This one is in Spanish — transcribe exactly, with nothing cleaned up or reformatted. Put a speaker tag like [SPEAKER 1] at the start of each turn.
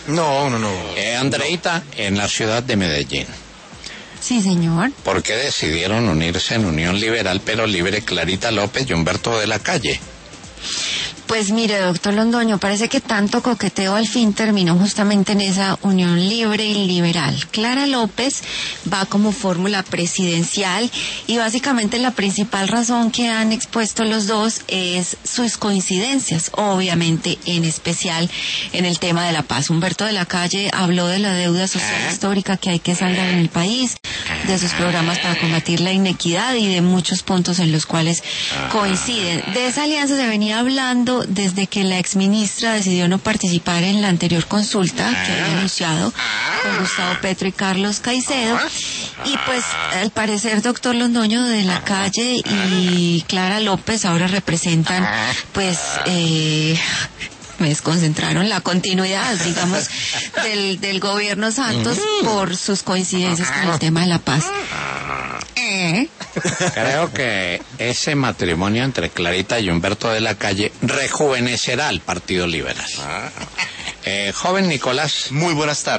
[SPEAKER 1] No, no, no.
[SPEAKER 2] Eh, Andreita, en la ciudad de Medellín.
[SPEAKER 3] Sí, señor.
[SPEAKER 2] ¿Por qué decidieron unirse en Unión Liberal, pero libre Clarita López y Humberto de la Calle?
[SPEAKER 3] Pues mire, doctor Londoño, parece que tanto coqueteo al fin terminó justamente en esa unión libre y liberal. Clara López va como fórmula presidencial y básicamente la principal razón que han expuesto los dos es sus coincidencias, obviamente en especial en el tema de la paz. Humberto de la Calle habló de la deuda social histórica que hay que saldar en el país, de sus programas para combatir la inequidad y de muchos puntos en los cuales coinciden. De esa alianza se venía hablando desde que la exministra decidió no participar en la anterior consulta que había anunciado con Gustavo Petro y Carlos Caicedo, y pues al parecer doctor Londoño de la Calle y Clara López ahora representan pues eh me desconcentraron la continuidad, digamos, del, del gobierno Santos por sus coincidencias con el tema de la paz. ¿Eh?
[SPEAKER 2] Creo que ese matrimonio entre Clarita y Humberto de la Calle rejuvenecerá al Partido Liberal. Eh, joven Nicolás.
[SPEAKER 1] Muy buenas tardes.